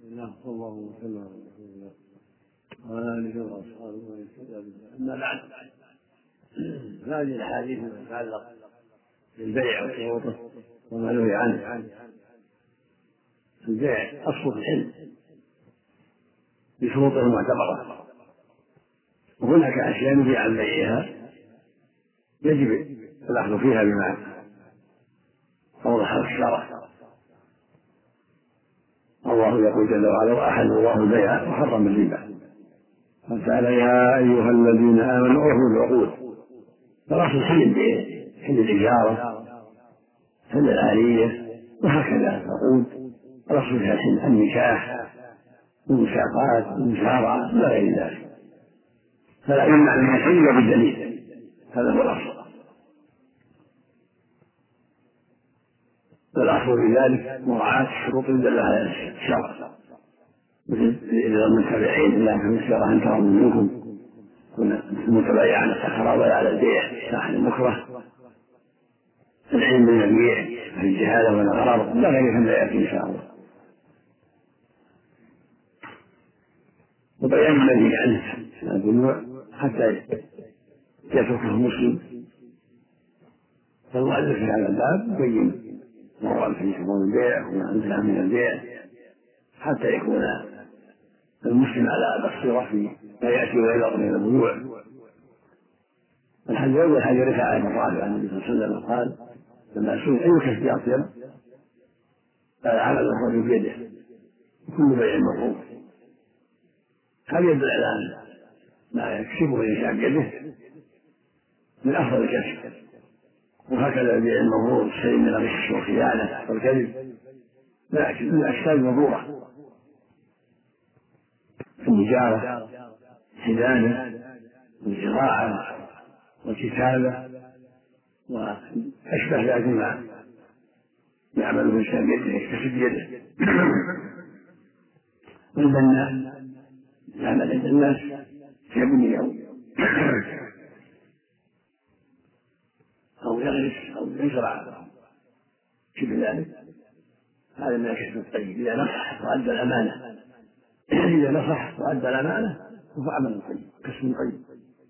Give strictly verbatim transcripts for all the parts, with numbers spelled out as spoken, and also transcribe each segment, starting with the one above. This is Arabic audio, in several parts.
الله صلى الله وسلم على رسول الله وعلى اله واصحابه ومن اهتدى بهداه. اما بعد، هذه الاحاديث التي تتعلق بالبيع وشروطه وما نهي عنه. البيع اصل في العلم بشروطه المعتبره، وهناك اشياء نهي عن بيعها يجب الاخذ فيها بما اوضح الشرع. الله يقول جل وعلا: واحل الله البيع وحرم الربا. قال: يا ايها الذين امنوا اوفوا بالعقود. فالاصل حل البيع، حل الاجاره، حل العاريه، وهكذا العقود الاصل فيها حل النكاح والمساقات والمسارعه الى غير ذلك، فلا يمنع من الحل بالدليل. هذا هو الاصل. والأصل في ذلك مراعاة الشروط دل على الشرع، مثل إذا المتبعين إلا كما سيرى أن ترى منكم المتبعين على السخراء ولا على البيع ساحل المكره، العلم من البيع في الجهالة والغرر لا غير كما يأتي إن شاء الله. وبيان الذي عنه البيوع حتى يتركه مسلم، فالمؤلف في هذا الباب يبين مرات في شؤون البيع وما انتهى من البيع حتى يكون المسلم على بصيرة في ما يأتي ويذر من البيوع. الحديث الأول حديث رفاعة بن رافع عن النبي صلى الله عليه وسلم قال لما سئل أي كسب أطيب؟ قال: عمل الرجل بيده كل بيع مبرور. هذا يدل على أن ما يكسبه الإنسان بيده من أفضل الكسب، وهكذا البيع المبرور الشيء من الغش والخيانة والكذب من الأشكال المبرورة في التجارة، الخزانة والزراعة والكتابة وأشبه ذلك ما يعمله الإنسان بيده يكتسب بيده. والبناء يعمل عند الناس يبني أو أو يغرس أو يزرع شبه ذلك، هذا من الكسب الطيب إذا نصح وأدى الأمانة. إذا نصح وأدى الأمانة فهو عمل طيب، كسب طيب.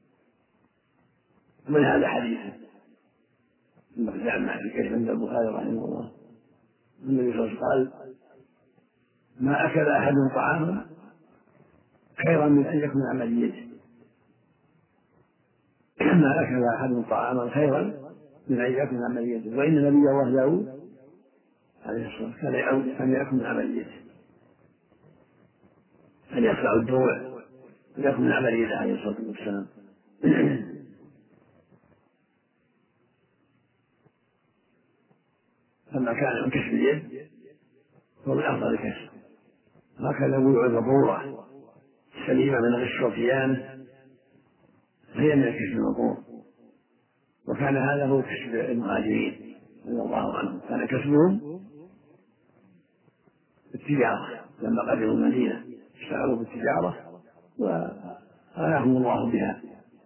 ومن هذا حديث المخزع في كشف عند البخاري رحمه الله النبي صلى الله عليه وسلم قال: ما أكل أحد طعاما خيرا من أن يكون عمل يده. ما أكل أحد طعاما خيرا من أن يكون عمل يده. وإن نبي الله داود عليه الصلاة والسلام كان يأكل عمل يده، أن يصنع الدروع ويأكل من عمل يده عليه الصلاة والسلام. لما كان من كسب اليد هو من أفضل الكسب. هكذا بيوع المبرورة سليمة من الغش والخيانة هي من الكسب المبرور. وكان هذا هو كسب المهاجرين رضي الله عنهم، كان كسبهم التجارة. لما قدموا المدينة اشتغلوا بالتجارة وغناهم الله بها.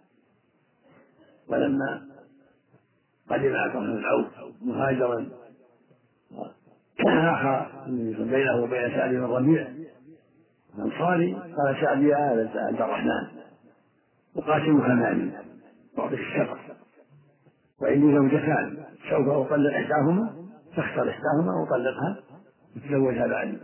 ولما قدم عبد الرحمن بن عوف مهاجرا آخر بينه وبين سعد بن الربيع الأنصاري، قال: سعد يا هذا عبد الرحمن أقاسمك مالي وأعطيك الشطر، وعندي زوجتان سوف أطلق إحداهما فاختر إحداهما وطلقها وتزوجها بعدي.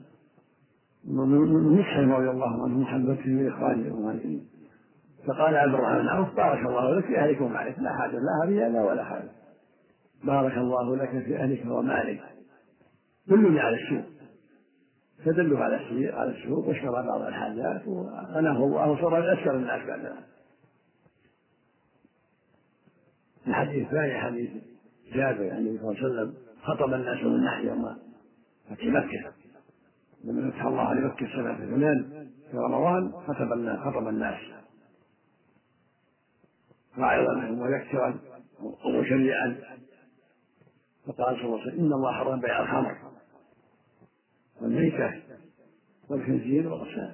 من مسلم رضي الله عنه محبته لإخوانه المهاجرين. فقال عبد الرحمن بن عوف: بارك الله لك في أهلك ومالك، لا حاجة لا هرية لا ولا حاجة. بارك الله لك في أهلك ومالك، دلني على السوق. فدلوا على على السوق واشترى بعض الحاجات وغناه الله وصار من أسكر الناس بعدها. الحديث الثاني حديث جابر عن النبي صلى الله عليه وسلم خطب الناس من ناحية يوم فتح مكة، لما فتح الله لمكة سنة ثمان في رمضان خطب الناس خطب الناس واعظا ومذكرا ومشرعا. فقال صلى الله عليه وسلم: إن الله حرم بيع الخمر والميتة والخنزير والأصنام.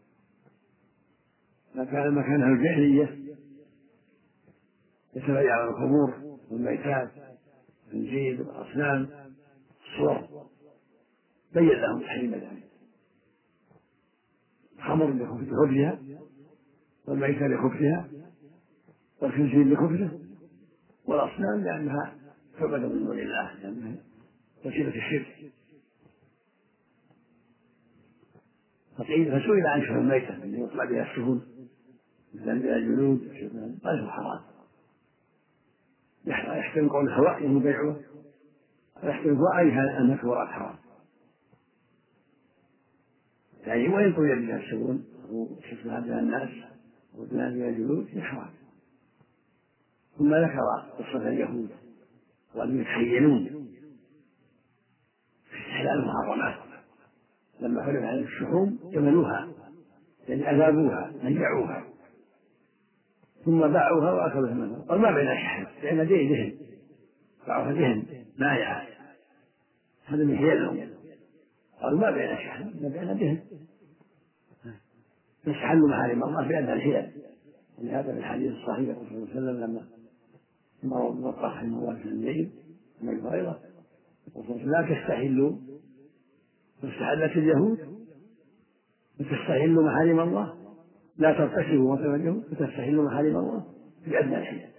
فكان مكانها الجاهلية يتبايع الخمور والميتات والخنزير والأصنام الصور، بين لهم تحريم ذلك. الخمر لخبزها، والميتة لخبزها، والخنزير لخبزه، والأصنام لأنها تعبد من دون الله، لأنها وسيلة الشرك. فسئل عن شرب الميتة التي يطلع بها السفن مثل بها الجلود قال هو حرام، يحتمل قول الهواء أنه بيعه، ويحتمل رأيها أن الكورات حرام، يعني وإن طوي بها السفن وشفها بها الناس وبها بها الجلود هي حرام. ثم ذكر قصة اليهود وأنهم يتخيلون في استحلال المحرمات، لما حرم عليهم الشحوم جملوها يعني أذابوها نجعوها ثم باعوها وأخذوا ثمنها، قال ما بين شحم لأن دين دهن، باعوها دهن مائعة، هذا من حيلهم، قالوا ما بين شحم ما بين دهن، فاستحلوا محارم الله بأدنى الحيل. ولهذا في الحديث الصحيح صلى الله عليه وسلم لما مروا بالطرح من الله في الليل من الفريضة لا تستحلوا، فاستحلت اليهود فتستحلوا محارم الله، لا ترتكبوا مثل اليهود فتستحلوا محارم الله بأدنى الحيل،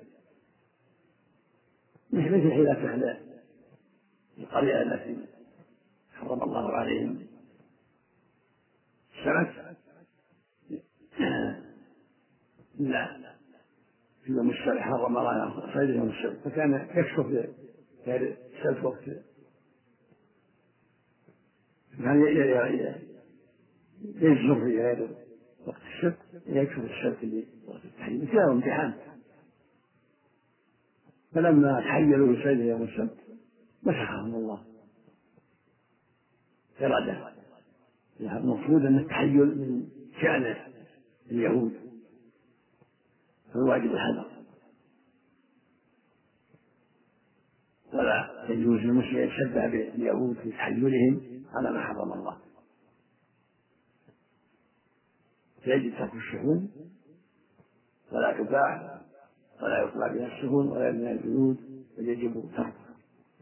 مثل مثل حيلات أهل القرية التي حرم الله عليهم السمك لا في يوم السبت، حرم الله صيد يوم السبت، فكان يكشف في السبت وقت كان يجزر في غير وقت السبت، يكشف السبت اللي وقت التحليل فيها امتحان. فلما تحيلوا بصيد يوم السبت مسخهم الله إرادة. المفروض أن التحيل من شأن اليهود، فالواجب الحذر، ولا يجوز للمسلم يتشبه باليهود في تحيلهم على ما حرم الله، فيجب ترك الشحوم ولا تباع ولا يطلع بها السفن ولا من الجلود، بل يجب تركها.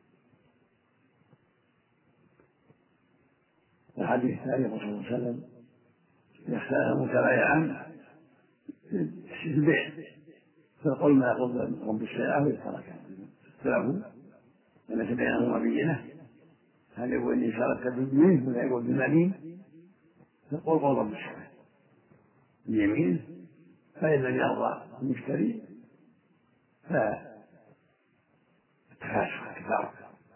الحديث الثاني صلى الله عليه وسلم يختار متبايعا في البيع، فيقول ما يقول رب السلعة ويتركها، اختلفوا لما بينهما بينه هل يقول إني شاركت باليمين ولا يقول باليمين، يقول قول رب السلعة اليمين، فإن لم يرضى المشتري فالتفاسخ التفارق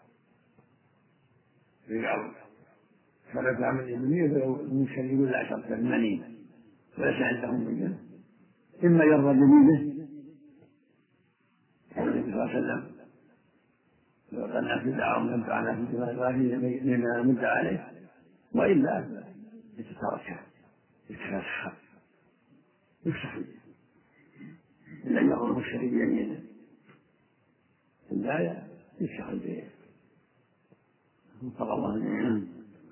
يجعل فلا تعمل اليمين المشتري يقول لا شرط بالمنين وليس عندهم من إما يرضى بيمينه النبي صلى الله عليه وسلم لو قلنا في دعوة ينفعنا في لما مد عليه، وإلا يتتركه يتفاسخ يفسخ إلا أن يقول المشتري بيمينه إلا يفسخ البيع وفق الله منه.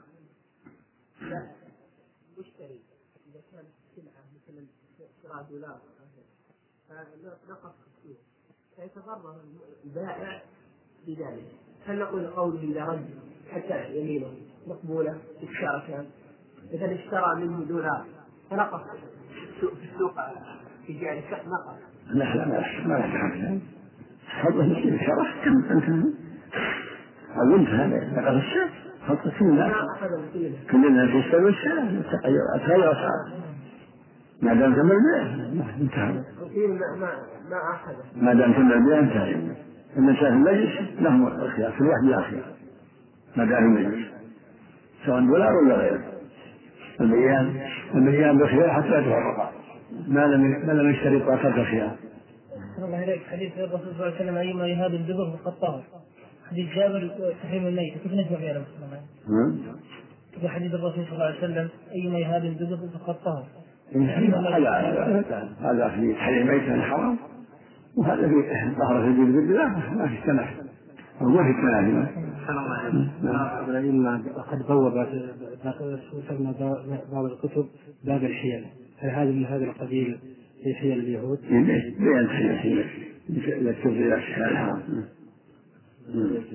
المشتري إذا كانت السلعة مثلا شراء دولار فنقص السوق فيتضرر البائع بذلك، هل نقول قوله إذا رد حتى يمينه مقبولة الشركة إذا اشترى منه دولار فنقص في السوق في جعل الشخص نقص؟ لا لا لا ما يفعل حظه مثل الشرح كم أنت أظن هذا نقص الشرح حظه كلنا كلنا يستوي الشرح التغيرات هذا أصعب ما دام تم البيع انتهى، ما أخذ ما دام تم البيع انتهى. النساء في المجلس لهم الخيار في الواحد لا خيار ما دام المجلس سواء دولار ولا غيره، المليان المليان بخيار حتى يتفرقا ما لم ما لم يشترط ترك الخيار. الله إليك حديث الرسول صلى الله عليه وسلم أيما يهاب الدبر فقد طهر، حديث جابر تحريم الميت كيف نسمع فيها المسلمين؟ في حديث الرسول صلى الله عليه وسلم أيما يهاب الدبر فقد طهر، هذا هذا في تحريم الميت حرام، وهذا في ظهر في الجلد بالله ما في التنافي أو ما في التنافي. قد بوب بعض الكتب باب الحيل، هل هذا من هذا القبيل في حيل اليهود؟ بيان حيل إذا تشوف إلى الحرام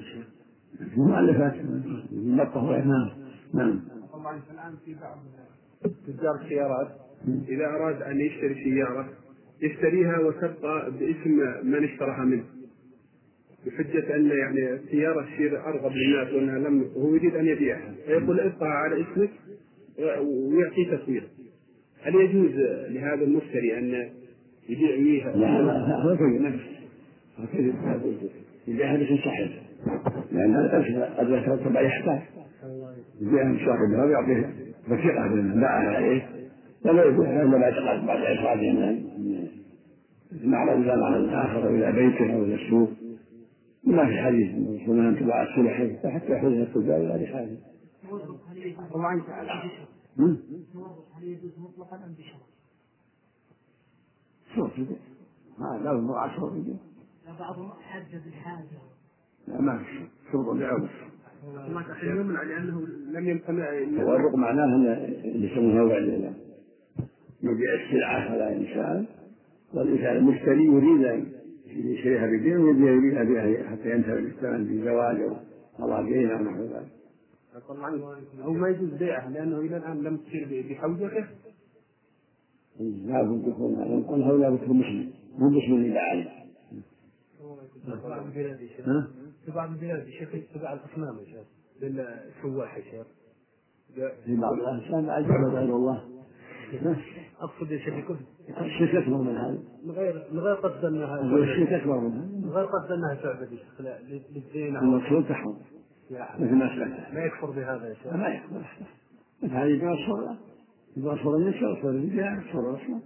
مؤلفات مطه نعم نعم. طبعا الآن في بعض تجار السيارات إذا أراد أن يشتري سيارة يشتريها وتبقى باسم من اشتراها منه، بحجة أن يعني السيارة تصير أرغب للناس وأنها لم هو يريد أن يبيعها، فيقول ابقى على اسمك ويعطي تسويق. هل يجوز لهذا المشتري أن يبيع فيها؟ لا لا هذا كذب نفس هذا كذب يبيعها باسم صاحبه، لأن قد يترتب عليه إحسان يبيعها بصاحبها ويعطيه بثيقة بأنه باعها عليه، ولا يبيعها إلا بعد بعد إخراجه من المعرض إلى معرض آخر أو إلى بيته أو إلى السوق، ما في حديث من أن تباع السلح حتى يحوزها التجار إلى رحاله. طبعا هل يجوز مطلقا أم بشرط؟ شرط ما لا المرأة شرط لا بعضهم حجز الحاجة. لا ما في شرط بعوض. ما تحيمنا لأنه لم يمتنع. والرق معناه أن اللي يسمونه بعد يبيع السلعة على إنسان، والإنسان المشتري يريد أن يشتريها بدين ويبيعها بها حتى ينتهي الإسلام بزواج أو مضاجين أو نحو ذلك. طبعا هو ما يجوز بيعه لأنه إلى الآن لم تصير بحوزته. لا بد يكون هذا نقول هؤلاء بكون مسلم مو مسلم اللي عليه. في بعض البلاد يا شيخ في بعض البلاد يا شيخ يتبع الأصنام يا شيخ للسواح يا شيخ. في بعض الأحسان أجل غير الله. أقصد يا شيخ يكون الشرك أكبر من هذا. من غير من غير قصد أنها الشرك أكبر من هذا. من غير قصد أنها تعبد يا شيخ للدين. المقصود تحرم. مثل ما سمعت. ما يكفر بهذا يا شيخ. ما يكفر. مثل هذه يبغى الصورة يبغى الصورة من الشر صورة الرجال صورة أصلا.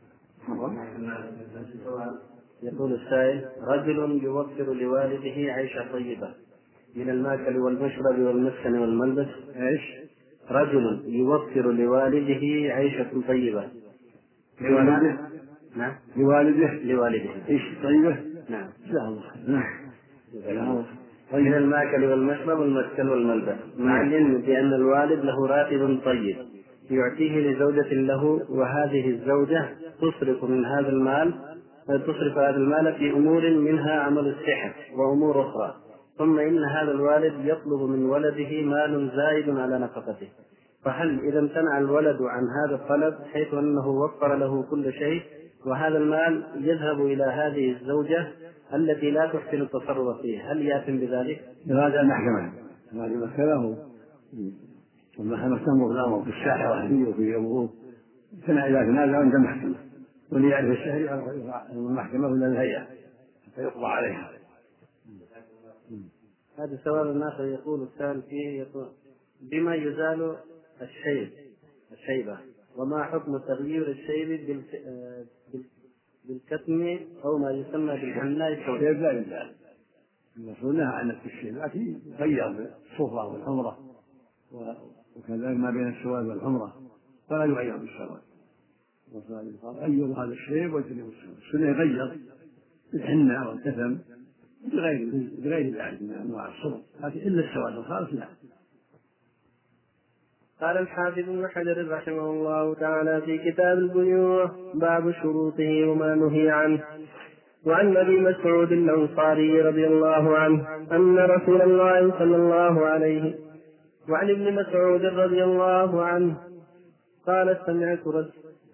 يقول السائل: رجل يوفر لوالده عيشة طيبة من الماكل والمشرب والمسكن والملبس. ايش؟ رجل يوفر لوالده عيشة طيبة. لوالده؟ نعم. لوالده؟ لوالده. ايش طيبة؟ نعم. لا الله. نعم. من الماكل والمشرب والمسكن والملبس، مع العلم بأن الوالد له راتب طيب يعطيه لزوجة له، وهذه الزوجة تصرف من هذا المال تصرف هذا المال في أمور منها عمل الصحة وأمور أخرى، ثم إن هذا الوالد يطلب من ولده مال زائد على نفقته، فهل إذا امتنع الولد عن هذا الطلب حيث أنه وفر له كل شيء وهذا المال يذهب إلى هذه الزوجة التي لا تحسن التصرف فيه، هل يأثم بذلك؟ هذا المحكمة هذه مسألة والمحكمة تنظر الأمر في الساحة وحده وفي أبوه سنة إذا تنازع عند المحكمة، واللي يعرف الشهر المحكمة ولا الهيئة حتى يقضى عليها. هذا سؤال آخر يقول السائل فيه يقول: بما يزال الشيب الشيبة، وما حكم تغيير الشيب بالكتم أو ما يسمى بالحناء السوداء؟ الشيب لا يزال، المسؤول نهى عن الشيب، لكن يغير بالصفرة والحمرة وكذلك ما بين السواد والحمرة، فلا يغير بالسواد. غير هذا الشيب واجتنبوا السواد. السنة يغير بالحنة والكتم بغير بغير ذلك من انواع الصبر، لكن الا السواد الخالص لا. قال الحافظ ابن حجر رحمه الله تعالى في كتاب البيوع: باب شروطه وما نهي عنه. وعن ابي مسعود الانصاري رضي الله عنه ان رسول الله صلى الله عليه وعن ابن مسعود رضي الله عنه قال: سمعت رسول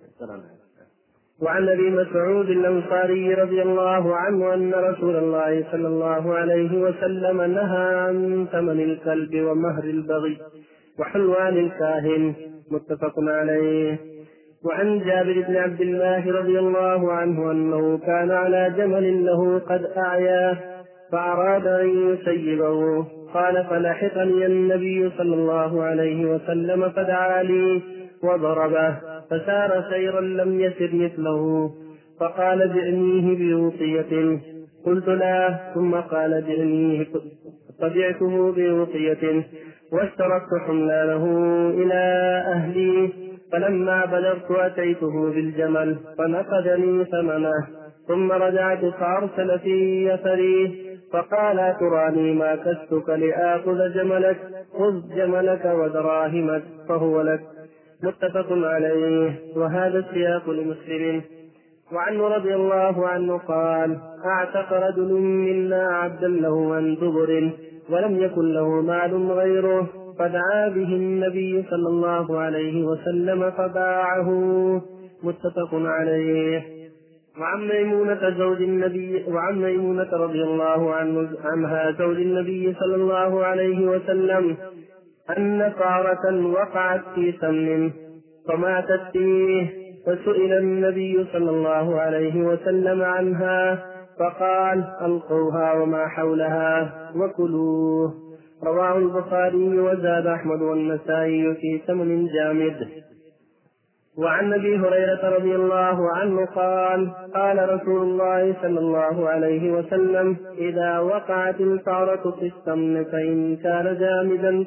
وعن ابي مسعود الانصاري رضي الله عنه ان رسول الله صلى الله عليه وسلم نهى عن ثمن الكلب ومهر البغي وحلوان الكاهن، متفق عليه. وعن جابر بن عبد الله رضي الله عنه انه كان على جمل له قد اعياه فاراد ان يسيبه، قال: فلحقني النبي صلى الله عليه وسلم فدعا لي وضربه فسار سيرا لم يسر مثله، فقال: بعنيه بوصية. قلت: لا. ثم قال: بعنيه. فبعته بوصية واشتركت حملانه إلى أهلي، فلما بلغت أتيته بالجمل فنقدني ثمنه، ثم رجعت فأرسل في يسري فقال: تراني ما كستك لآخذ جملك، خذ جملك ودراهمك فهو لك، متفق عليه. وهذا السياق لمسلم. وعنه رضي الله عنه قال: اعتق رجل منا عبدا له عن دبر ولم يكن له مال غيره، فدعا به النبي صلى الله عليه وسلم فباعه. متفق عليه. وعن ميمونة زوج النبي وعن ميمونة رضي الله عنها زوج النبي صلى الله عليه وسلم أن فارة وقعت في سمن فماتت فيه، فسئل النبي صلى الله عليه وسلم عنها فقال: ألقوها وما حولها وكلوه. رواه البخاري وزاد أحمد والنسائي في سمن جامد. وعن ابي هريره رضي الله عنه قال: قال رسول الله صلى الله عليه وسلم: اذا وقعت الفأرة في السمن فان كان جامدا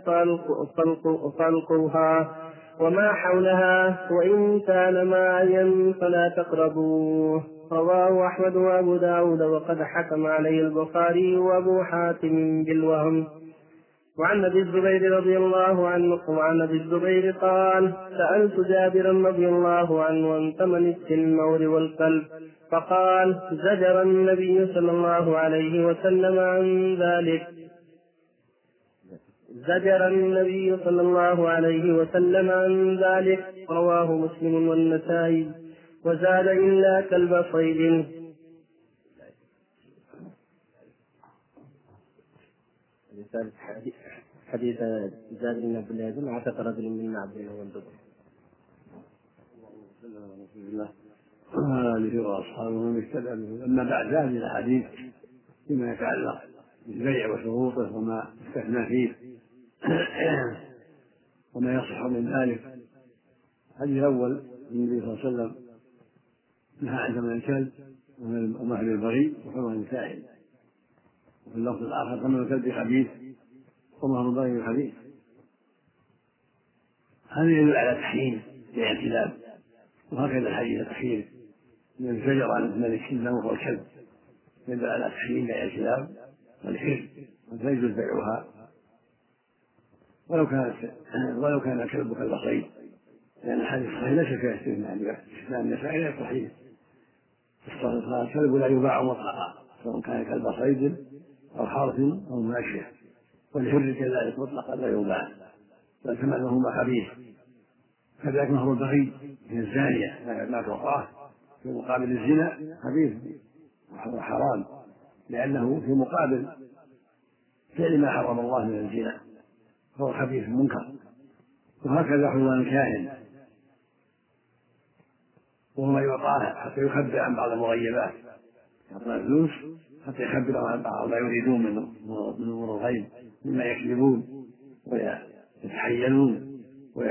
فالقوها وما حولها، وان كان مائيا فلا تقربوه. رواه احمد وابو داود وقد حكم عليه البخاري وابو حاتم بالوهم. وعن ابي الزبير رضي الله عنه وعن ابي الزبير قال: سألت جابرا رضي الله عنه عن ثمن التنور والكلب، فقال: زجر النبي صلى الله عليه وسلم عن ذلك زجر النبي صلى الله عليه وسلم عن ذلك. رواه مسلم والنسائي. وزاد: إلا كلب صيد. حديث زاد بن عبد الله بن عتق رجل من عبد الله والدبر. رسول الله آله وأصحابه ومن اهتدى به. أما بعد هذه الأحاديث فيما يتعلق بالبيع وشروطه وما استثنى فيه وما يصح من ذلك. الحديث الأول النبي صلى الله عليه وسلم نهى عن ثمن الكلب ومهر البغي وحرمة السائل، وفي اللفظ الآخر ثمن الكلب خبيث ومهر البغي خبيث. هذا يدل على تحريم بيع الكلاب، وهكذا الحديث الأخير من الزجر عن ثمن الكلاب والكلب يدل على تحريم بيع الكلاب والحر، ولا يجوز بيعها ولو كانت ولو كان الكلب كلب صيد، لأن الحديث الصحيح ليس فيها استثناء استثناء النساء غير صحيح. الكلب لا يباع مطلقا سواء كان كلب صيد أو حرث أو ماشية، والحر كذلك مطلقا لا يباع بل ثمنهما خبيث. كذلك مهر البغي هي الزانية ما تعطاه في مقابل الزنا خبيث وحرام، لأنه في مقابل فعل ما حرم الله من الزنا فهو خبيث منكر. وهكذا حلوان الكاهن وهو ما يعطاه حتى يخبر عن بعض المغيبات، يعطى الفلوس حتى يخبروا عن بعض ما يريدون من من امور الغيب مما يكذبون ويتحيلون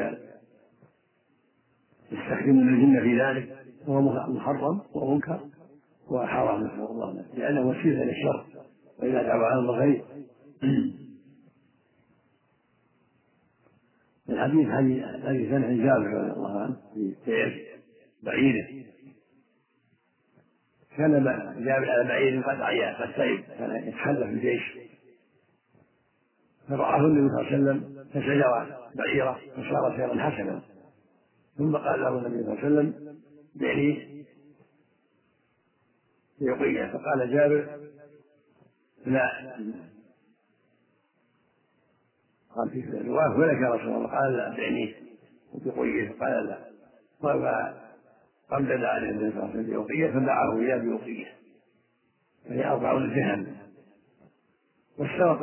ويستخدمون الجن في ذلك، وهو محرم ومنكر وحرام نسأل الله منه، لأنه وسيلة للشر وإذا دعوا عن الغيب. الحديث حديث عن جابر رضي الله عنه في بيع بعيره، كان جابر على بعير قد عيا قد تعب، كان يتحلف الجيش، فرآه النبي صلى الله عليه وسلم فشجر بعيره فصار سيرا حسنا، ثم قال له النبي صلى الله عليه وسلم: بعني بأقية. فقال جابر: لا. قال في الرواية: ولك يا رسول الله؟ قال: لا بعني بأقية. قال: لا. قمدد عليه النبي صلى الله عليه وسلم بأقية فدعاه إياه بأقية، فهي أربعون درهم. واشترط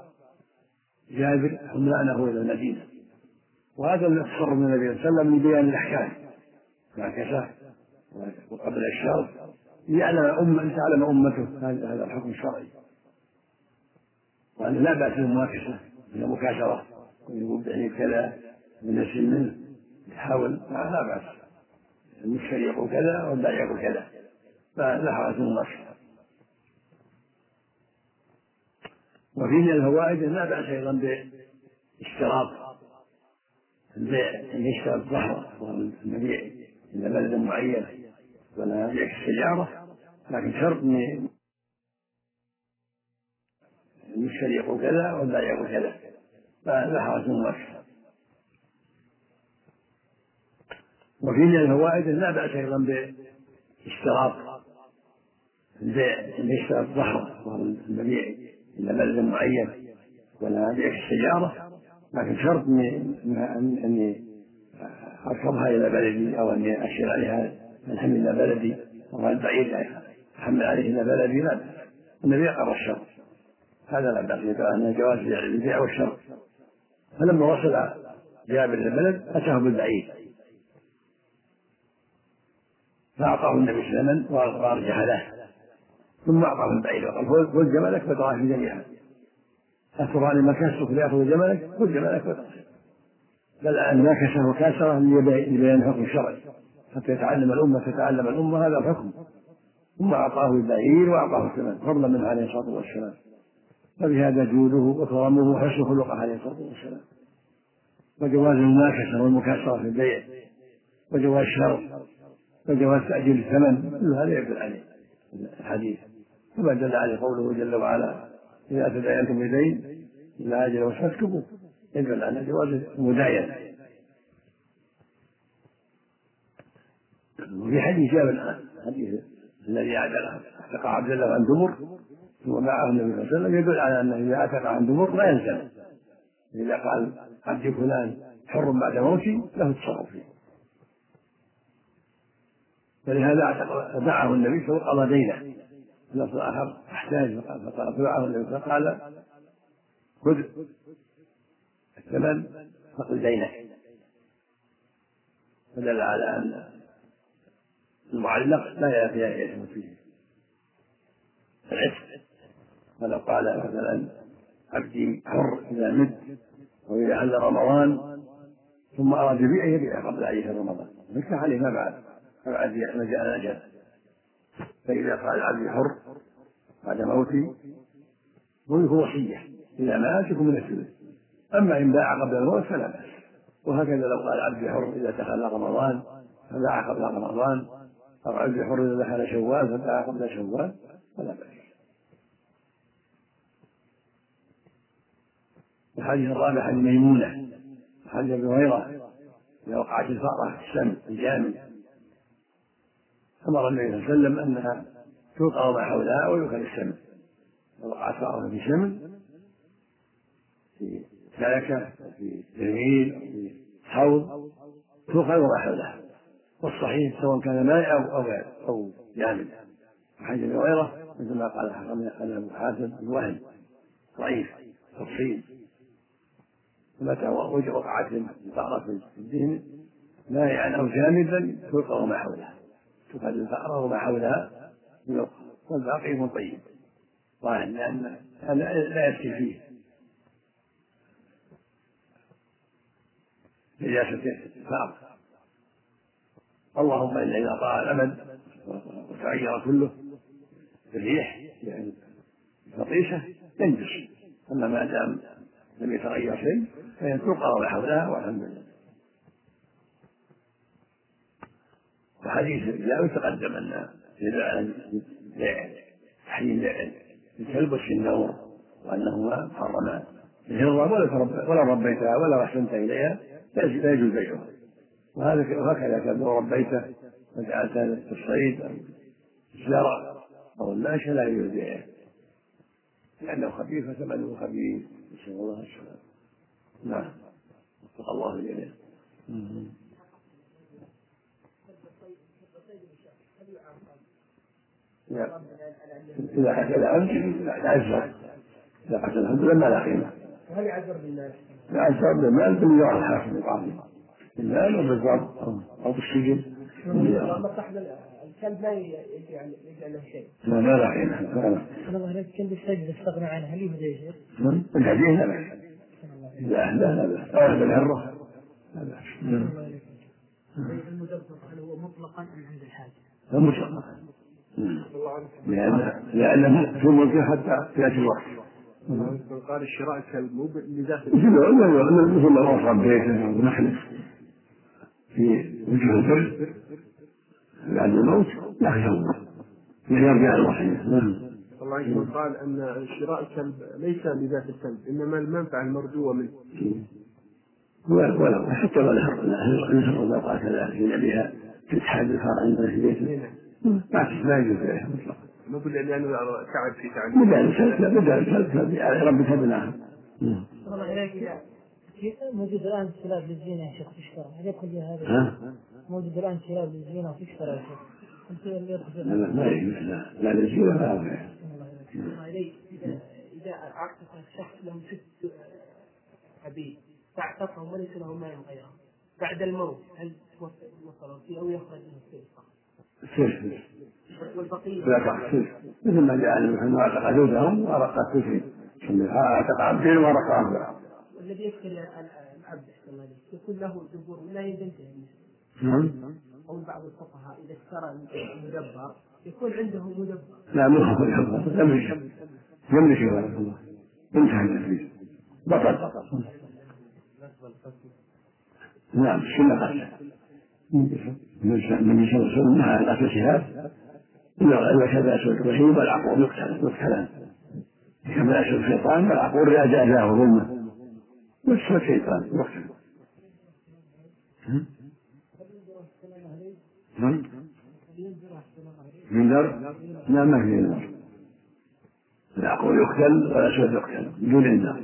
جابر حملانه إلى المدينة، وهذا التصرف من النبي صلى الله عليه وسلم لبيان الأحكام معكسة وقبل الشرط ليعلم أمة تعلم أمته هذا الحكم الشرعي، وأن لا بأس بالمواكسة من المكاشرة ويقول يعني كذا من السن يحاول لا بأس، المشتري يقول كذا والبائع يقول كذا فلا حرج من النص. وفي من الفوائد لا بأس أيضا باشتراط البيع أن يشترط ظهره والمبيع إلى بلد معين ولا يبيع السيارة، لكن شرط أن المشتري يقول كذا والبائع يقول كذا فلا حرج من النص. وفي من الفوائد لا بأس أيضا باشتراط البيع أن يشترط ظهره والمبيع إلى بلد معين ولا يبيع السيارة، لكن شرط اني اني اركبها الى بلدي او اني اشير عليها الحمل الى بلدي او البعيد احمل عليه الى بلدي لا بأس. النبي قرر الشرط هذا لا بأس ان جواز البيع والشرط. فلما وصل جابر الى البلد اتاه بالبعيد فاعطاه النبي ثمن وارجح له ثم اعطاه البعيد وقال خذ جملك فتراه في جميعها أتراني ما كسرك ليأخذ جملك خذ جملك فتراه بل أن ما كسره كسره لبيان حكم الشرع حتى يتعلم الأمة تتعلم الأمة هذا الحكم ثم أعطاه البعير وأعطاه الثمن فضلا منه عليه الصلاة والسلام. فبهذا جوده وكرمه وحسن خلقه عليه الصلاة والسلام وجواز المناكسة والمكاسرة في البيع وجواز الشرط وجواز تأجيل الثمن كل هذا يدل عليه الحديث كما دل عليه قوله جل وعلا إذا تداينتم بدين إلى أجل وفاتكم يدل على جواز المداينة. وفي حديث جابر حديث الذي اعتق عبد الله عن دبر ثم معه النبي صلى الله عليه وسلم يدل على أنه إذا اعتق عن دبر لا يلزم. إذا قال عبد فلان حر بعد موتي له التصرف فيه فلهذا دعاه النبي صلى الله عليه وسلم قضى دينه. لفظ آخر احتاج فدعاه النبي فقال خذ الثمن فقل دينك فدل على أن المعلق لا يثبت فيه العتق. ولو قال مثلا عبدي حر إذا مد وإذا حل رمضان ثم أراد بيعه يبيع قبل أن يحل رمضان فكان عليه ما بعد ما بعد ما جاء الأجل. فإذا قال عبدي حر بعد موتي ملك وصية إذا مات يكون من الثلث أما إن باع قبل الموت فلا بأس. وهكذا لو قال عبدي حر إذا دخل رمضان فباع قبل رمضان أو عبدي حر إذا دخل شوال فباع قبل شوال فلا بأس. الحديث الرابع حديث ميمونة حديث أبي هريرة إذا وقعت الفأرة في السم الجامد أمر النبي صلى الله عليه وسلم أنها توقع ما حولها ويؤكل السمن. إذا وقعت فأرة في سمن في سلكة في جميل أو في حوض توقع ما حولها والصحيح سواء كان ماء أو أو أو جامد. حديث أبي هريرة مثل ما قال حسن أبو حاتم الوهن ضعيف تفصيل متى وقعت الفأرة في الدهن مائعا أو جامدا توقع ما حولها تؤخذ الفأرة وما حولها يلقى والباقي يكون طيب ظاهر لأن هذا لا يفتي فيه نجاسة الفأرة. اللهم إلا إذا طال الأمد وتغير كله بالريح يعني الفطيشة ينجس أما ما دام لم يتغير شيء فإن توقع وما حولها والحمد لله. وحديث الرجال تقدم أن يدعى تحريم الكلب والسنور وأنهما حرمان الهرة ولا ربيتها ولا أحسنت إليها لا يجوز بيعها. وهكذا كلب ربيته وجعلته في الصيد أو الزرع أو الناشئ لا يجوز بيعه لأنه خبيث فثمنه خبيث نسأل الله السلامة. نعم وفق الله الجميع. إذا حصل أمس يعذر إذا حصل الحمد لله ما لا قيمة. هل يعذر بالمال؟ يعذر بالمال بالميراث الحاكم القاضي بالمال وبالضرب أو بالسجن. الكلب لا يجعل له شيء. لا ما لا قيمة. الله عليك كلب السجن استغنى عنه هل يهدي شيء؟ الهديه لا بأس. لا لا لا بأس. أو بالهرة لا بأس. المدبر هل هو مطلقا أم عند الحاجة؟ لا مطلقا. لأن لأنه في ملكه حتى يأتي الوقت. من قال الشراء الكلب مو لذات مثل ما وصى بيته ونخله في وجه البر بعد الموت لا يخشى يرجع الوصية. الله عنه قال أن شراء الكلب ليس لذات الكلب إنما المنفعة المرجوة منه. ولا حتى ولا الهر لو قال كذلك إن بها تتحدث عندنا في بيته ما يجوز عليه مطلقا. نقول لأنه تعب في تعليم. بدأ الكلب بدأ الكلب يعني رب تبناه. والله إليك إذا موجود الآن كلاب للزينة يا شيخ تشترى هل يدخل بها هذا؟ موجود الآن كلاب للزينة وتشترى يا شيخ أنت اللي يدخل لا لا لا لا للزينة لا. إذا أعتقد شخص له ست عبيد فاعتقهم وليس له مال غيره بعد الموت هل وصلوا فيه أو يخرج من السلطة؟ سلسل والبقية لا تقصير مثل ما جاء نحن أعتقد جودهم وأرقى السلسل أعتقد عبدين وأرقى أربعة. والذي يكفر العبد يكون له دبور ولا ينتهي نعم. أو بعض الفقهاء إذا اشترى مدبر يكون عنده مدبر. لا مو هو مدبر يملك يملك بارك الله انتهى التنفيذ بطل. نعم كل قتل النبي صلى الله عليه وسلم نهى عن قتل الشهاد إلا كذا أسود الرحيم والعقور يقتل يقتلان كما أسود الشيطان والعقور إذا جاء جاءه ظلمه نفس الشيطان يقتل. من در؟ لا ما في نار. العقور يقتل والأسود يقتل بدون النار.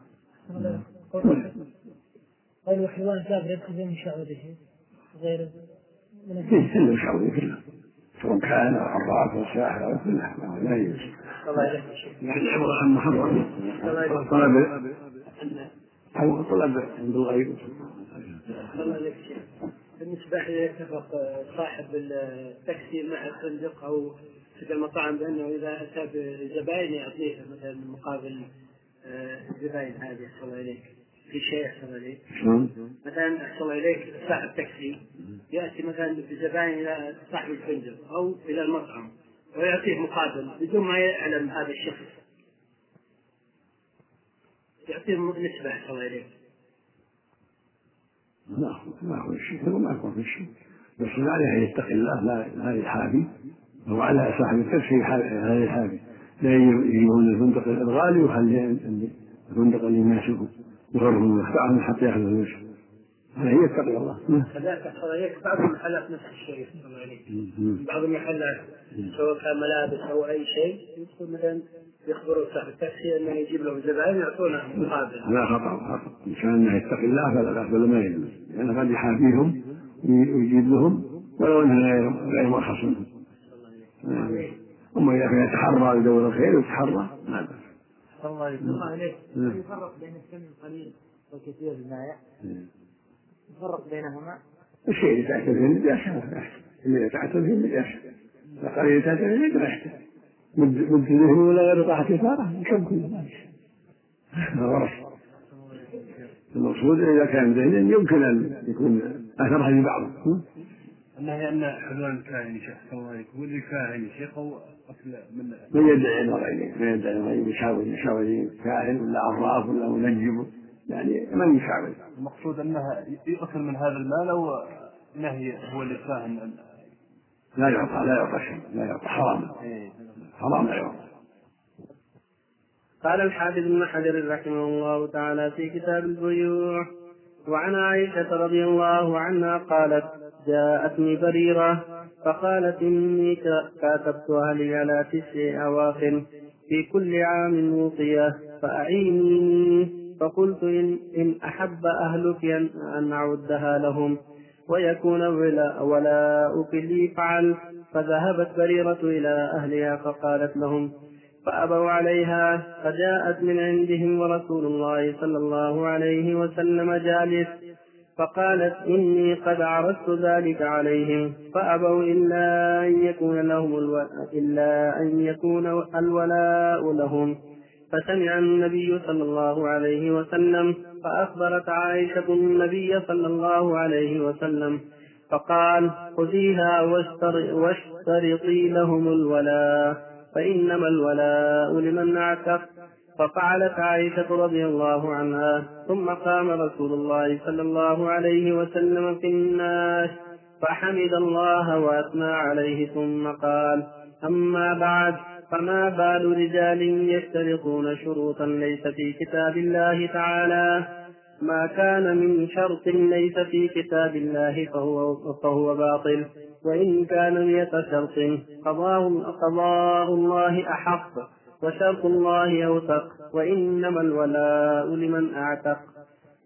قالوا حيوان كافر يدخل من شعوذه غير من فيه كله شعوذه كله سواء كان عراف أو ساحر أو كله لا يجوز. يعني عبارة عن محرم طلب أو طلب عند الغيب. بالنسبة إذا اتفق صاحب التاكسي مع الفندق أو في المطعم بأنه إذا أتى بزبائن يعطيه مثلا مقابل الزبائن هذه أحسن إليك في شيء أحسن إليك مثلا أحسن إليك صاحب تاكسي يأتي مثلا بزبائن إلى صاحب الفندق أو إلى المطعم ويعطيه مقابل بدون ما يعلم هذا الشخص يعطيه نسبة أحسن إليك. لا ما هو الشيء ما يكون في الشيء بس عليه أن يتقي الله لا لا يحابي هو على صاحب التاكسي لا يحابي لا يجيبون الفندق الغالي ويخلي الفندق اللي يناسبه وغيرهم يخدعهم حتى ياخذ فلوس هذا هي يتقي الله. كذلك أحسن إليك بعض المحلات نفس الشيء بعض المحلات سواء كان ملابس أو أي شيء يدخل مثلا يخبروا صاحب التاكسي انه يجيب لهم زبائن يعطونه مقابل. لا خطأ خطأ ان كان انه يتقي الله فلا باس ولا ما يلزم لانه قد يحابيهم ويجيب لهم ولو انه غير مرخص منهم. اما اذا كان يتحرى ويدور الخير ويتحرى ما باس. الله عليك. يفرق بين الثمن القليل والكثير المائع يفرق بينهما. الشيء اللي تعتبر النجاسة اللي تعتبر النجاسة القليل تعتبر النجاسة مد ذهنه ولا غير طاعة كفارة يكون كل ذلك ورث. المقصود إذا كان ذهنا يمكن أن يكون أثرها لبعض. النهي أن حلوان الكاهن يا شيخ الله يقول اللي كاهن يا شيخ أو أكل من من يدعي الغيب من يدعي الغيب يشاور يشاور كاهن ولا عراف ولا منجم يعني من يشاور. المقصود أنها يؤكل من هذا المال أو نهي هو اللي كاهن لا يعطى لا يعطى شيء لا يعطى حرام حرام لا يعطى. قال الحافظ ابن حجر رحمه الله تعالى في كتاب البيوع وعن عائشة رضي الله عنها قالت جاءتني بريرة فقالت إني كاتبت أهلي على تسع أواخ في كل عام وصية فأعينيني فقلت إن, إن أحب أهلك أن أعدها لهم ويكون ولاؤك لي فعل. فذهبت بريرة إلى أهلها فقالت لهم فأبوا عليها فجاءت من عندهم ورسول الله صلى الله عليه وسلم جالس فقالت إني قد عرضت ذلك عليهم فأبوا إلا أن يكون لهم الو... إلا أن يكون الولاء لهم. فسمع النبي صلى الله عليه وسلم فأخبرت عائشة النبي صلى الله عليه وسلم فقال خذيها واشترطي لهم الولاء فإنما الولاء لمن اعتق. ففعلت عائشة رضي الله عنها ثم قام رسول الله صلى الله عليه وسلم في الناس فحمد الله وأثنى عليه ثم قال أما بعد فما بال رجال يشترطون شروطا ليس في كتاب الله تعالى ما كان من شرط ليس في كتاب الله فهو, فهو باطل وإن كان مئة شرط قضاء, قضاء الله أحق وشرط الله أوثق وإنما الولاء لمن أعتق.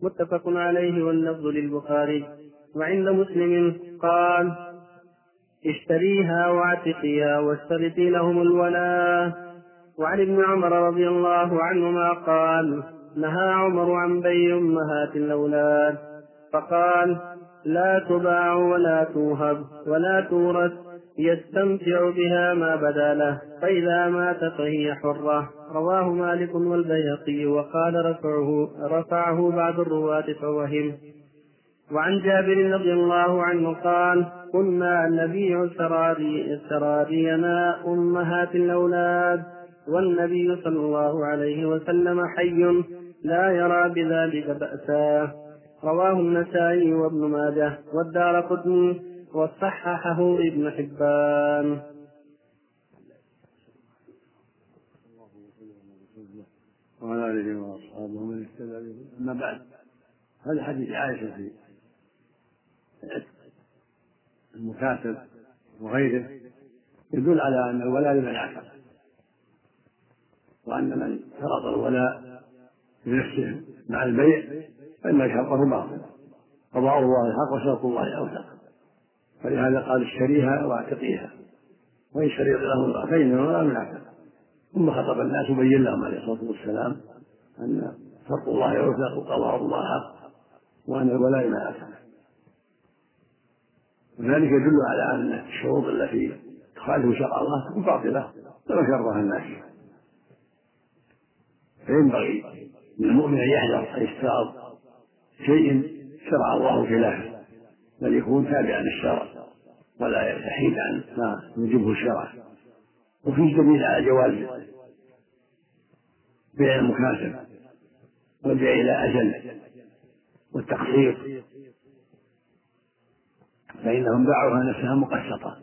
متفق عليه واللفظ للبخاري. وعند مسلم قال: اشتريها واعتقيها واشترطي لهم الولاء. وعن ابن عمر رضي الله عنهما قال: نهى عمر عن بيع أمهات الأولاد فقال: لا تباع ولا توهب ولا تورث، يستمتع بها ما بدا له، فإذا مات فهي حرة. رواه مالك والبيهقي وقال رفعه, رفعه بعض الرواة فوهم. وعن جابر رضي الله عنه قال: كنا نبيع سراري سرارينا أمهات الأولاد والنبي صلى الله عليه وسلم حي لا يرى بذلك بأسا. رواه النسائي وابن ماجه والدارقطني وصححه ابن حبان. وعلى آله وأصحابه ومن اهتدى به. أما بعد، هذا حديث عائشة في المكاتب وغيره يدل على أن الولاء لمن اعتق، وأن من شرط الولاء بنفسه مع البيع فإن شرطه باطل، قضاء الله الحق وشرط الله أوثق، فلهذا قال: اشتريها واعتقيها، وإن شريط له فإن الولاء من اعتق. ثم خطب الناس وبين لهم عليه الصلاة والسلام أن شرط الله أوثق وقضاء الله حق، وأن الولاء من اعتق. وذلك يدل على أن الشروط التي تخالف شرع الله تكون باطلة ولو شرطها الناس. فينبغي للمؤمن أن يحذر أن يشترط شيء شرع الله خلافه، بل يكون تابعا للشرع ولا يحيد عن ما يوجبه الشرع. وفيه دليل على جواز بيع المكاسب والبيع إلى أجل والتقسيط، فإنهم باعوها نفسها مقسطة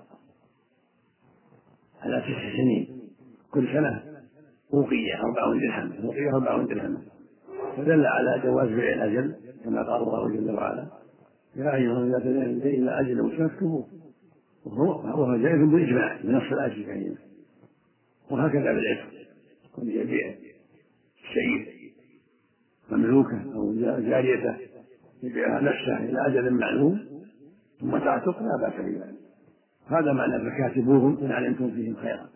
على تسع سنين، كل سنة أوقية أربعون درهم، أوقية أربعون درهم، فدل على جواز بيع الأجل كما قال الله جل وعلا: يا أيها الذين آمنوا إلى أجل مسمى، وهو جائز بالإجماع بنص الآية الكريمة. وهكذا بالعتق، كل يبيع السيد مملوكة أو جاريته يبيعها نفسه إلى أجل معلوم ثم تعتق لا بأس بذلك. هذا معنى فكاتبوهم إن علمتم فيهم خيرا.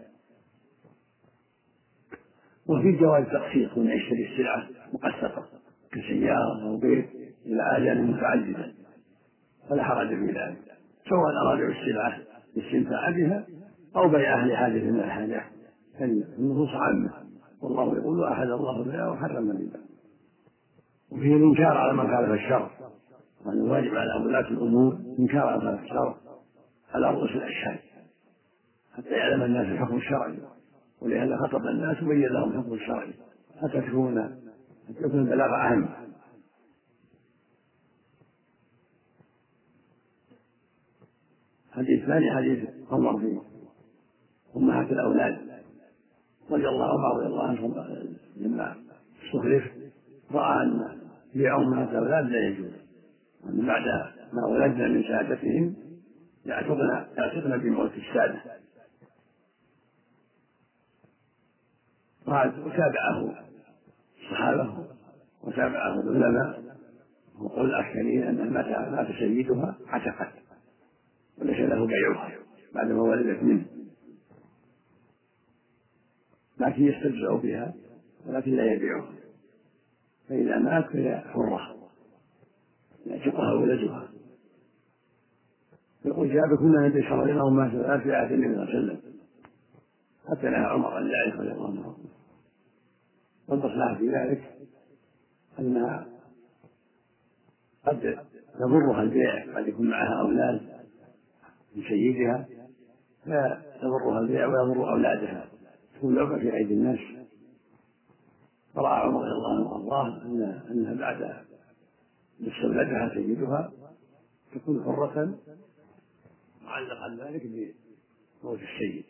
وفي جواز تقسيط من يشتري السلعة مقسطة كسيارة أو بيت إلى أجل متعددة، فلا حرج في ذلك، سواء أرادوا السلعة للاستمتاع بها أو بيعها لحاجة من الحاجات. النصوص عامة، والله يقول: أحل الله البيع وحرم الربا. وفيه الإنكار على من خالف الشرع، وأن الواجب على ولاة الأمور إنكار على من خالف الشرع على رؤوس الأشهاد حتى يعلم الناس الحكم الشرعي، ولهذا خطب الناس وبين لهم الحكم الشرعي حتى تكون حتى يكون البلاغ أهم. حديث ثاني حديث عمر في أمهات الأولاد رضي الله رضي الله عنهم لما استخلف رأى أن بيع أمهات الأولاد لا يجوز، وأن بعد ما ولدنا من سادتهم يعتقن يعتقن بموت السادة. وتابعه الصحابة وتابعه العلماء وقول الأكثرين أن متى مات سيدها عتقت وليس له بيعها بعدما ولدت منه، لكن يسترجع بها ولكن لا يبيعها، فإذا مات فهي حرة يعتقها ولدها. يقول: جاء كنا عند شرعنا وما سألت في عهد النبي صلى الله عليه وسلم حتى نهى عمر عن ذلك رضي الله عنه. والمصلحة في ذلك أنها قد يضرها البيع، قد يكون معها أولاد من سيدها فيضرها البيع ويضر أولادها، تكون لعبة في أيدي الناس. فرأى عمر رضي الله عنه وأرضاه أنها بعد استولدها سيدها تكون حرة معلقا ذلك بموت السيد،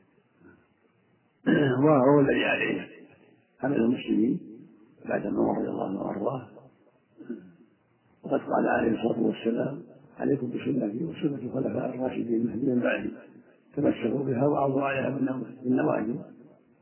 وهو الذي عليه عمل المسلمين بعد ما رضي الله عنه وأرضاه. وقد قال عليه الصلاة والسلام: عليكم بسنتي وسنة الخلفاء الراشدين المهديين من بعدي، تمسكوا بها وعضوا عليها بالنواجذ.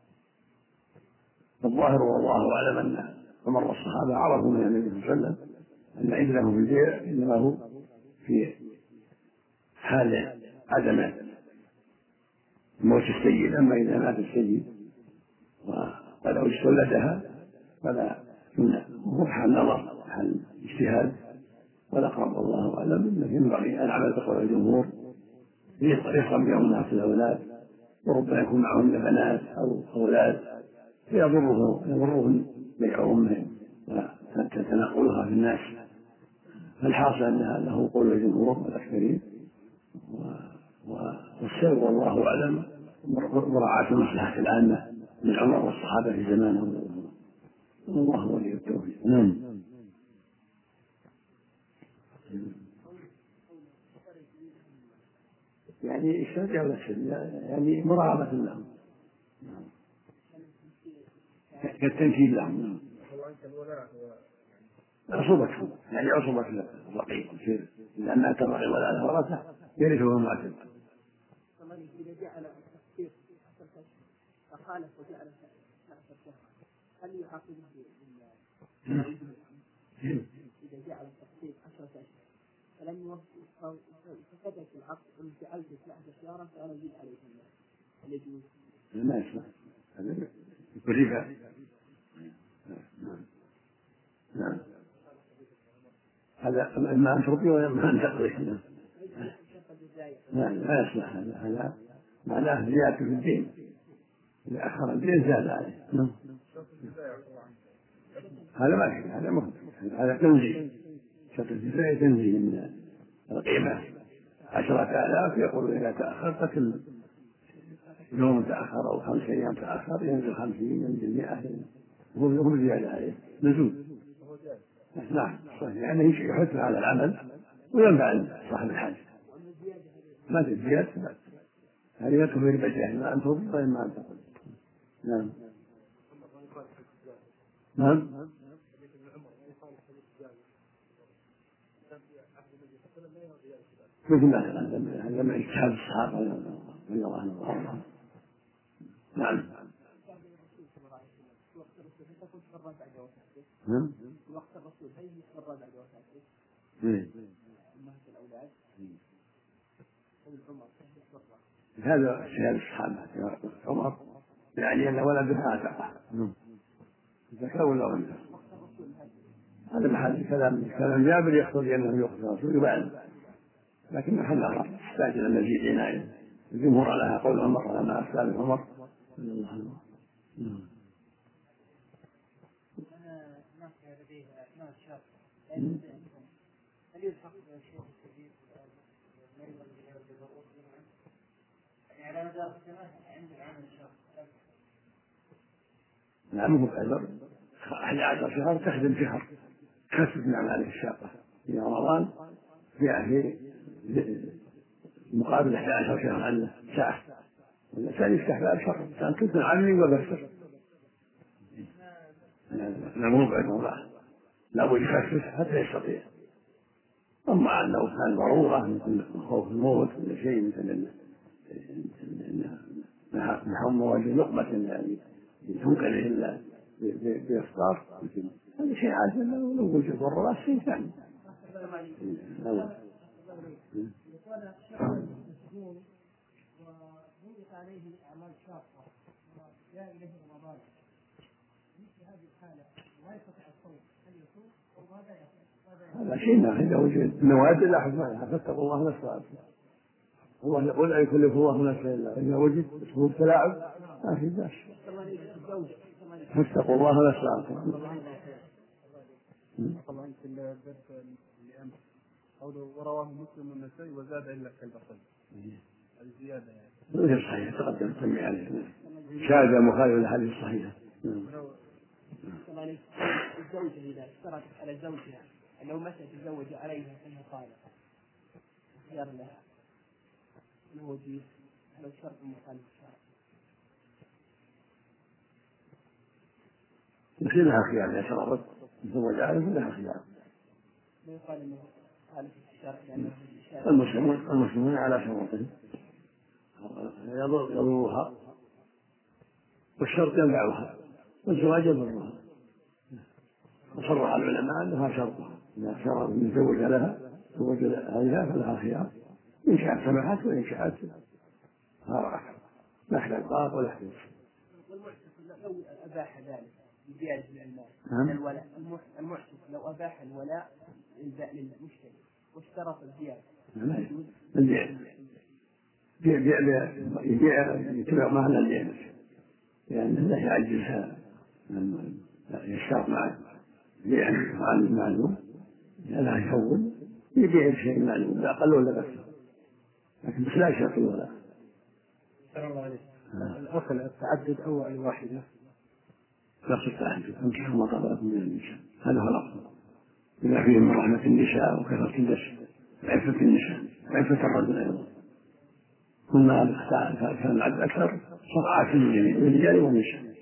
الظاهر والله أعلم أن عمر والصحابة عرفوا من النبي صلى الله عليه وسلم أن إذنه في البيع إنما هو في حال عدم موت السيد. أما إذا مات السيد ولو استولدها فلا مبحى النظر محل اجتهاد، ولا قرب الله أعلم. إنه ينبغي العمل بقول الجمهور يفهم بهم الناس الأولاد، وربما يكون معهم بنات أو أولاد فيضره يضرهم بيع أمهم وتنقلها في الناس. فالحاصل أن هذا هو قول الجمهور والأكثرين، والسبب والله أعلم مراعاة المصلحة العامة من عمر والصحابة في زمانهم، والله ولي التوفيق. نعم. يعني الشرع ولا الشرع يعني مراعاة لهم كالتنفيذ لهم. عصوبة يعني عصوبة الرقيق إذا مات الرقيق ولا له ورثة يرثه المعتد. إذا جعل التفسير فخالف وجعل هل يعاقبه إذا جعل التفسير عشرة أشهر فلم يوفق فسدت العقد أن جعلت ثلاث أشهر فأنا أزيد عليكم هل يجوز؟ ما يسمع هذا يكون ربا. نعم هذا ما أن تربي وما أن تقضي. لا لا يصلح هذا، هذا معناه زيادة في الدين، إذا أخر الدين زاد عليه. هذا ما في، هذا مهم، هذا تنزيل، شرط الجزاء تنزيل من القيمة عشرة آلاف، يقول إذا تأخرت كل يوم تأخر أو خمس أيام تأخر ينزل خمسين ينزل مئة، هو زيادة عليه نزول. نعم صحيح، يعني يحث على العمل وينفع صاحب الحاجة. ما في زيادة هذه يدخل في ربا الجاهل، ما أن تضل وإما أن تقل. نعم نعم مثل ما هذا من اجتهاد الصحابة رضي الله عنهم. نعم وقت الرسول هل يسر بعد وفاته؟ أمهات الأولاد عمر هذا اجتهاد الصحابة عمر يعني أن ولدها عتقه ذكر ولا أنثى. هذا محل كلام كلام جابر يقتضي أنه يقتل الرسول يبان، لكن محل آخر يحتاج إلى مزيد عناية. الجمهور على قول عمر على ما أفتى به عمر رضي الله عنه. هل يلحق بالشيخ الكبير مريضا بالضروره يعني على مدار السنه عند العمل الشهر؟ نعم هو أجر أحد عشر شهر تخدم شهر خفف من أعماله الشاقة في رمضان في مقابل أحد عشر شهر عنه ساعة، والإنسان يفتح باب شهر كان كنت عملي وبشر. لا مو بعد الله لا بد يخفف حتى يستطيع. أما أنه كان ضرورة مثل خوف الموت ولا شيء مثل نحن وجه لقمة يعني تنقل إلا بإفطار هذا شيء عادي، لو وجد ضرورة شيء ثاني. ووضع عليه أعمال شاقة وجاء إليه رمضان مثل هذه الحالة لا يستطيع الصوم هل يصوم أو ماذا يفعل؟ هذا شيء ما إذا وجد نوادر لا حكم لها، فاتقوا الله ما استطعتم. الله يقول لا يكلف الله نفسا إلا إذا وجد اسمه التلاعب ما في بأس، فاتقوا الله ما استطعتم. طبعا في الدرس اللي أمس قوله ورواه مسلم والنسائي وزاد إلا كالبصل الزيادة يعني غير صحيح تقدم التنبيه عليه شاذ مخالف للحديث الصحيح. الزوجة إذا اشترطت على زوجها أنه متى تزوج عليها فإنها طالق خيار لها أنه وجيه على شرط مخالف الشرع يصير لها خيار إذا شرطت تزوج عليها لها خيار. لا يقال أنه خالف الشرع لأنه المسلمون المسلمون على شروطهم يضرها والشرط ينفعها والزواج يضرها، وصرح العلماء أنها شرطها إذا شرط من زوج لها زوج عليها فلها خيار، إن شاءت سمحت وإن شاءت فارقت، لا احتقاق ولا احتقاق. والمعتق لو أباح ذلك بزيادة من المال نعم. الولاء، المعتق لو أباح الولاء للمشتري واشترط الزيادة لا يجوز البيع، بيع بيع بيع يتبع معنى البيع، لأن لا يعجزها يشترط معه بيع عن المعلوم لا يفوض يبيع بشيء معلوم لا أقل ولا أكثر، لكن بس لا يشترط ولا. السلام الله عليك. الأصل التعدد أو الواحدة؟ نفس التعدد أنكحوا ما طاب لكم من النساء، هذا هو الأفضل بما فيه من رحمة النساء وكثرة النسل وعفة النساء وعفة الرجل أيضا. كنا كان العدد أكثر صار عاكس للرجال والنساء.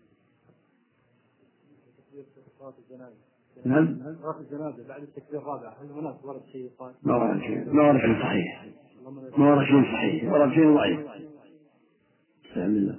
نعم. صلاة الجنازة بعد التكبير الرابع هل هناك ورد شيء قال؟ ما ورد شيء، ما ورد شيء صحيح، ما ورد شيء صحيح، ورد شيء ضعيف. بسم الله.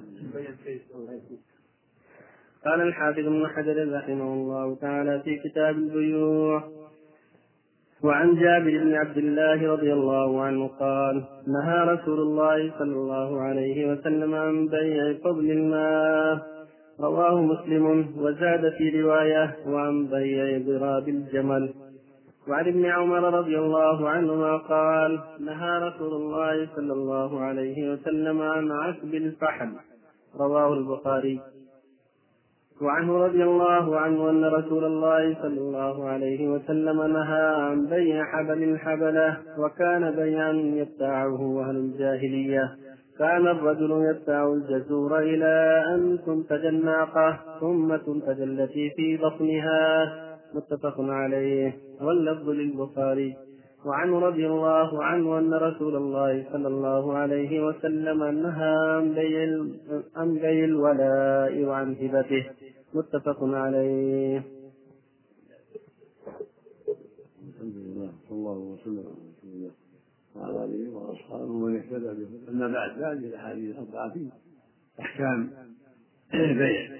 قال الحافظ ابن حجر رحمه الله تعالى في كتاب البيوع: وعن جابر بن عبد الله رضي الله عنه قال: نهى رسول الله صلى الله عليه وسلم عن بيع فضل الماء، رواه مسلم، وزاد في رواية: وعن بيع ضراب الجمل. وعن ابن عمر رضي الله عنهما قال: نهى رسول الله صلى الله عليه وسلم عن عسب الفحم، رواه البخاري. وعنه رضي الله عنه أن رسول الله صلى الله عليه وسلم نهى عن بيع حبل الحبلة، وكان بيعا يبتاعه أهل الجاهلية. كان الرجل يبتاع الجزور إلى أن تنتج الناقة ثم تنتج التي في بطنها، متفق عليه، واللفظ للبخاري. وعنه رضي الله عنه أن رسول الله صلى الله عليه وسلم نهى عن بيع الولاء وعن هبته، متفق عليه. الحمد لله صلى الله وسلم على رسول الله وعلى آله وأصحابه ومن اهتدى به. أما بعد، هذه الأحاديث الأربعة في أحكام بيع.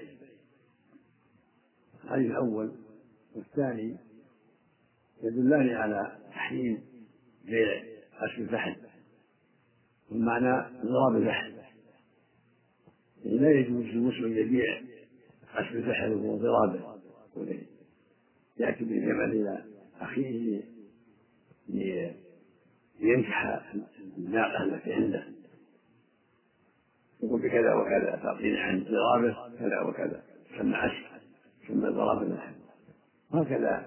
الحديث الأول والثاني يدلان على تحريم بيع عسب الفحل، والمعنى ضراب الفحل، يعني لا يجوز للمسلم يبيع عسب الفحل وضرابه، يأتي بالجمل إلى أخيه لينكح الناقة التي عنده، يقول بكذا وكذا تعطيني عن ضرابه كذا وكذا، سمى عسب سمى ضراب الفحل. هكذا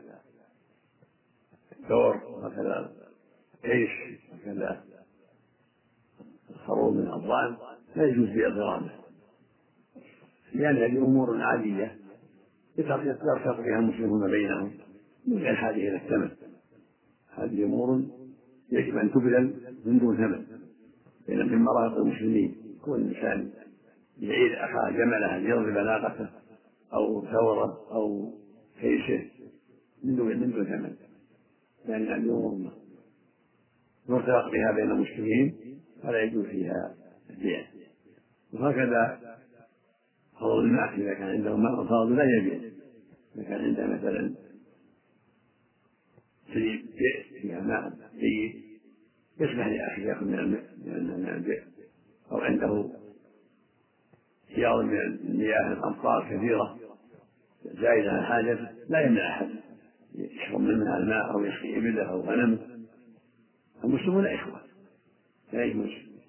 دور، وكذا عيش، وكذا الخروج من الضأن لا يجوز بيع ضرابه، لأن هذه أمور عادية يرتقي بها المسلمون بينهم من غير حاجة إلى الثمن. هذه أمور يجب أن تبذل من دون ثمن، لأن من مرافق المسلمين كل إنسان يعير أخاه جمله ليضرب ناقته أو ثوره أو كيشه من دون من دون ثمن، لأن هذه أمور يرتبط بها بين المسلمين فلا يجوز فيها البيع. وهكذا فضل الماء، إذا كان عنده ماء فاضل لا يبيع. إذا كان عنده مثلا سريب فيها ماء جيد يسمح لأخيه يأخذ من الماء، أو عنده سياض من المياه الأمطار كثيرة زائدة عن حاجته لا يمنع أحد يشرب منها الماء أو يسقي إبله أو غنمه. المسلمون إخوة، لا يجوز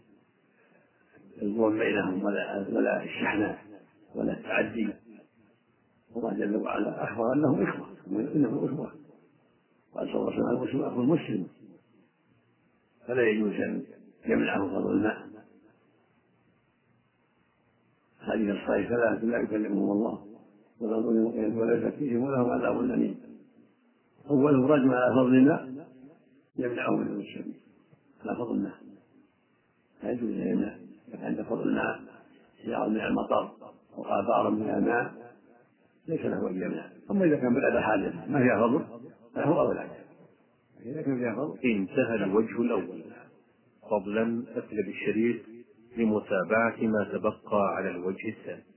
الظلم بينهم ولا ولا الشحناء ولا التعدي. الله جل وعلا أخبر أنهم إخوة، إنهم إخوة، قال صلى الله عليه وسلم: المسلم أخو المسلم، فلا يجوز أن يمنعه فضل الماء. هذه الصيف ثلاثة لا يكلمهم الله ولا يزكيهم ولهم عذاب أليم. أولهم رجم على فضل الماء يمنعه من المسلمين على فضل الماء، لا يجوز أن يمنع. إذا عند فضل الماء سيارة من المطر أو آثار من الماء ليس له أن يمنع. أما إذا كان بلاد حاجة ما فيها فضل فهو أولى. إذا كان فيها فضل. انتهى الوجه الأول. فضلا أسلب الشريط لمتابعة ما تبقى على الوجه الثاني.